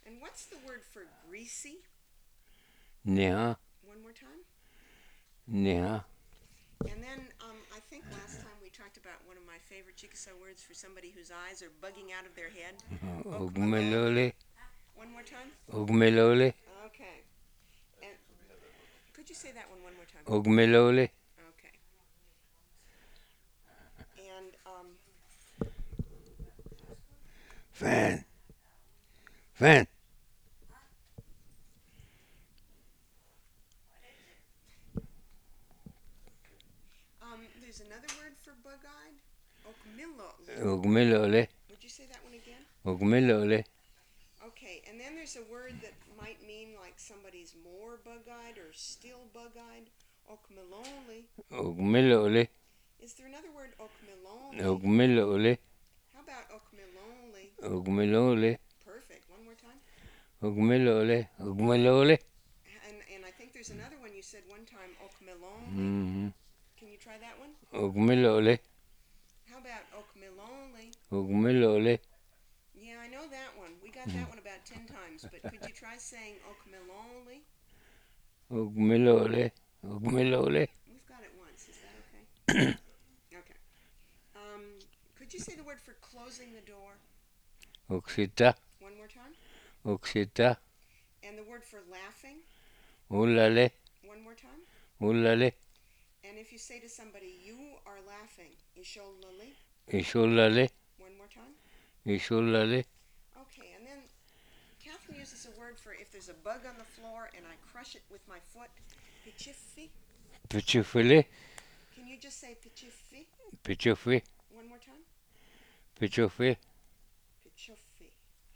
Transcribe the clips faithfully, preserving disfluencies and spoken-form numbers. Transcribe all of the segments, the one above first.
And what's the word for greasy? Neha, One more time. Neha, And then um, I think last time we talked about one of my favorite Chickasaw words for somebody whose eyes are bugging out of their head. Okmalole. Ogmelole, One more time. Ogmelole, Okay. And could you say that one one more time? Ogmelole, Okay. And um, Fan, Fan, um, there's another word for bug-eyed. Okmilole. Ogmelole, Would you say that one again? Ogmelole, Okay. And then there's a word that might mean like somebody's more bug-eyed or still bug-eyed. Okmilole. Ogmelole, Is there another word? Okmilole. Ogmelole, How about Okmilole? Ogmelole, Perfect. One more time. Ogmelole, Ogmelole, And and I think there's another one you said one time, Okmilole. mm-hmm. Can you try that one? Ogmelole, How about Okmilole? Ogmelole, Yeah, I know that one. We got that one about ten times, but could you try saying Okmilole? Ogmelole, Ogmelole, We've got it once. Is that okay? Okay. Um, could you say the word for closing the door Oxita, one more time? Oxita, And the word for laughing Ulale, one more time? Ulale, And if you say to somebody, you are laughing, Isholali, Ishulale, one more time? Ishulale, Okay, and then Catherine uses a word for if there's a bug on the floor and I crush it with my foot, pichifi. Pichufile, Can you just say pichifi Pichufi, one more time? Pichufi. Pichufi.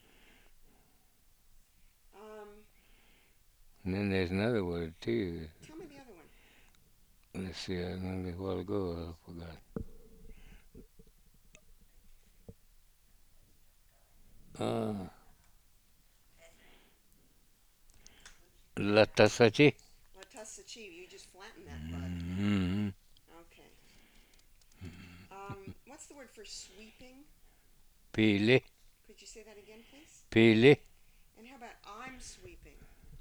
Um, And then there's another word too. tell me the other one. Let's see, I remember a while ago, I forgot. Uh, Latasachi. Latasachi, you just flatten that bug. Mm-hmm. Okay. Um, what's the word for sweeping? Pili, Could you say that again, please? Pili, And how about I'm sweeping?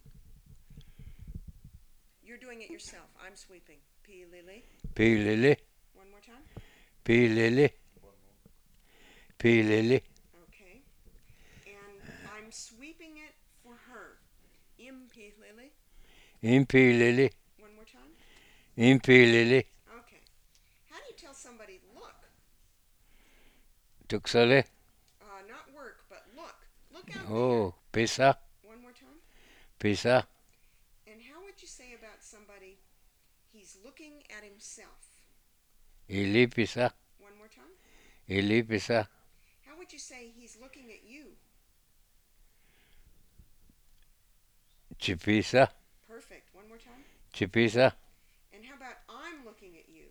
You're doing it yourself. I'm sweeping. P lily. Pilili, One more time. Pilili, Pilili, Okay. And I'm sweeping it for her. Im P lily. Impilili, One more time. Impilili, Okay. How do you tell somebody look? Tuxale, Uh, not work, but look. Look out there. oh, Pisa, One more time. Pisa, And how would you say about somebody? He's looking at himself. Ili Pisa, One more time. Ili Pisa, How would you say he's looking at you? Chipisa, Perfect. One more time. Chipisa, And how about I'm looking at you?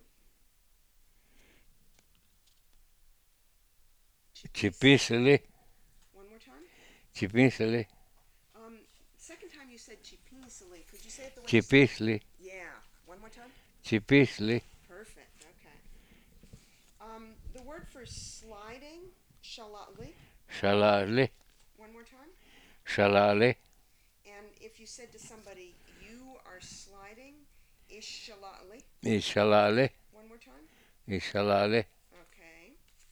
Chipisa. Chipisili, One more time. Chipisili, Um, second time you said chipisili. Could you say it the way you said? Chipisli, Yeah. One more time. Chipisli, Perfect. Okay. Um, the word for sliding, shalali. Shalali, One more time. Shalali, And if you said to somebody, you are sliding, ishalali. Ishalali, One more time. Ishalali, Okay.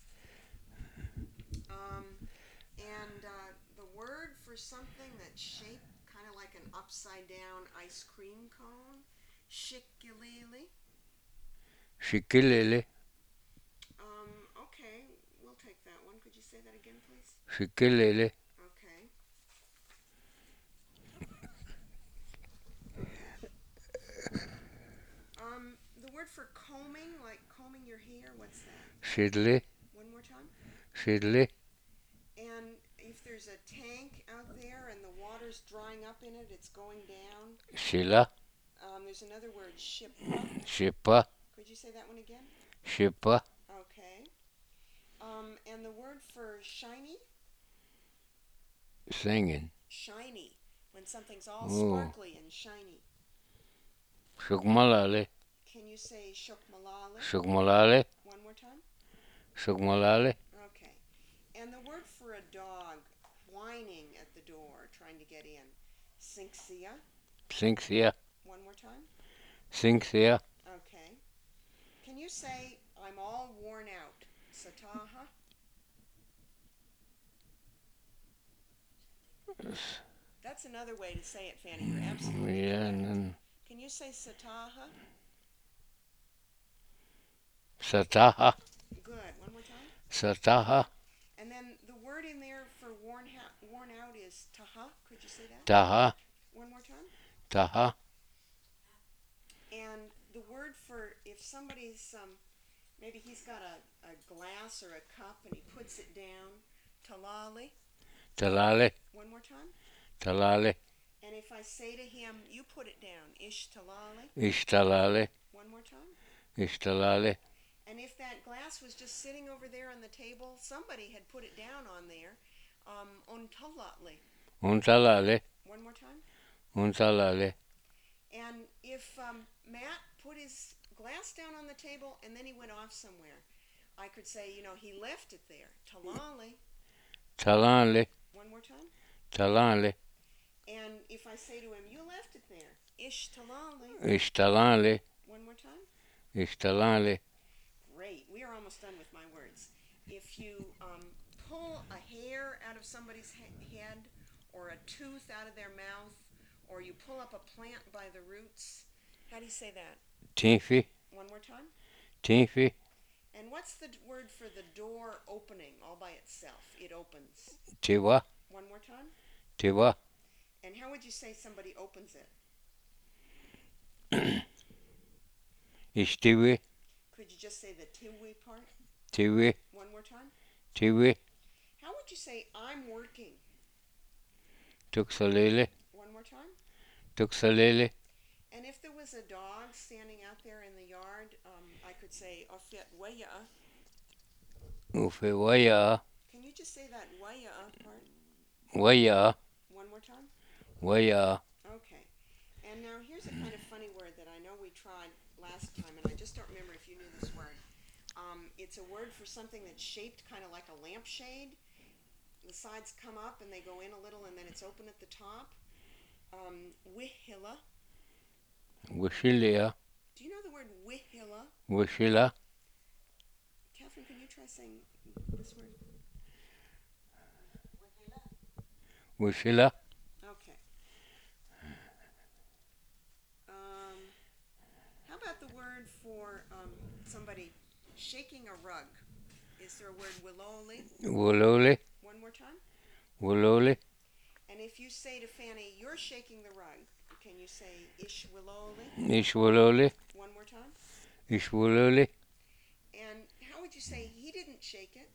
Um, and uh, the word for something that's shaped kind of like an upside down ice cream cone, shikilili. Shikilili, Um, okay, we'll take that one. Could you say that again, please? Shikilili, Okay. Um, the word for combing, like combing your hair, what's that? Shidli, One more time. Shidli, And if there's a tank out there and the water's drying up in it, it's going down. Shila, Um, there's another word, shippa. Shipa, Could you say that one again? Shipa, Okay. Um, and the word for shiny? Singing, Shiny. When something's all oh, sparkly and shiny. Shukmalali, Can you say shokmalale? Shukmalali, One more time. Shukmalali, Okay. And the word for a dog whining at the door, trying to get in. Sinxia. Sinxia. One more time. Sinxia. Okay. Can you say, I'm all worn out? Sataha. That's another way to say it, Fanny. You're absolutely Yeah, correct. and then Can you say Sataha? Sataha. Good. One more time. Sataha. And then the word in there for worn, ha- worn out is taha. Could you say that? Taha. One more time. Taha. And the word for if somebody's, um, maybe he's got a, a glass or a cup and he puts it down, talali. Talale. One more time. Talale. And if I say to him, you put it down, ish talali. Ishtalale. One more time. Ishtalale. And if that glass was just sitting over there on the table, somebody had put it down on there, um, on talatli. Untalale. One more time. Untalale. And if um, Matt put his glass down on the table and then he went off somewhere, I could say, you know, he left it there. Talali. Talale. One more time. Talale. And if I say to him, you left it there. Ish talali. Ishtalale. One more time. Ishtalale. Great. We are almost done with my words. If you um, pull a hair out of somebody's he- head or a tooth out of their mouth or you pull up a plant by the roots, how do you say that? Tinfi. One more time. Tinfi. And what's the d- word for the door opening all by itself? It opens. Tiwa. One more time. Tiwa. And how would you say somebody opens it? Ishtiwi. Could you just say the tiwi part? Tiwi. One more time. Tiwi. How would you say I'm working? Tuksalele. One more time. Tuksalele. And if there was a dog standing out there in the yard, um, I could say Ofet waya. Ufe waya. Can you just say that waya part? Waya. One more time. Waya. Okay. And now here's a kind of funny word that I know we tried last time, and I just don't remember if you knew this word. Um, it's a word for something that's shaped kind of like a lampshade. The sides come up and they go in a little, and then it's open at the top. Um, wihila. Wishilia. Do you know the word wihila? Wishila. Catherine, can you try saying this word? Wishila. Okay. Um, how about the word for um, somebody shaking a rug? Is there a word willoli? Wolole. One more time. Wolole. And if you say to Fanny, you're shaking the rug, can you say ish willoli? Ishwolole. One more time. Ishwolole. And how would you say he didn't shake it?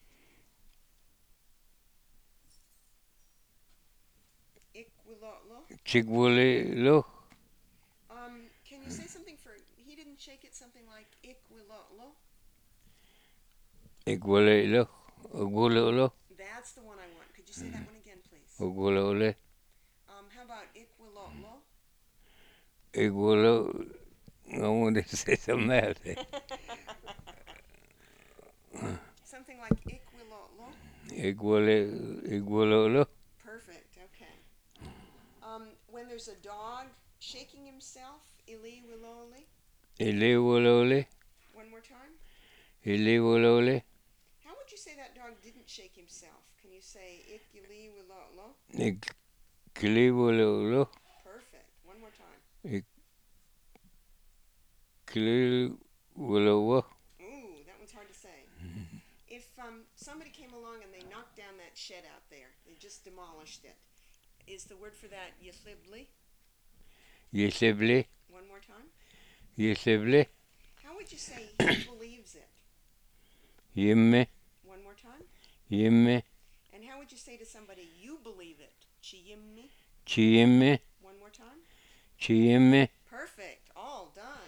Ikwilolo. Chigwole lo. Um, can you say something for he didn't shake it? Something like ikwilolo. Igwole lo. Ogwololo. That's the one I want. Could you say that one again, please? Ogwolole. Um, how about ikwilolo? Igwolo. I wanted to say something else. Something like ikwilolo. Igwole. Igwololo. Perfect. Okay. Um, when there's a dog shaking himself, ili wiloli. Ilewolole. One more time. Ilewolole. How would you say that dog didn't shake himself? Can you say ikili wilolo? Ikilewololo. Perfect. One more time. Ikilewolowo. Ooh, that one's hard to say. If um, somebody came along and they knocked down that shed out there, they just demolished it, is the word for that yislibli? Yesebli. One more time. Yesebli. How would you say he believes it? Yimme. One more time. Yimme. And how would you say to somebody, you believe it? Chiyimmi? Chiyimme. One more time. Chiyimme. Perfect. All done.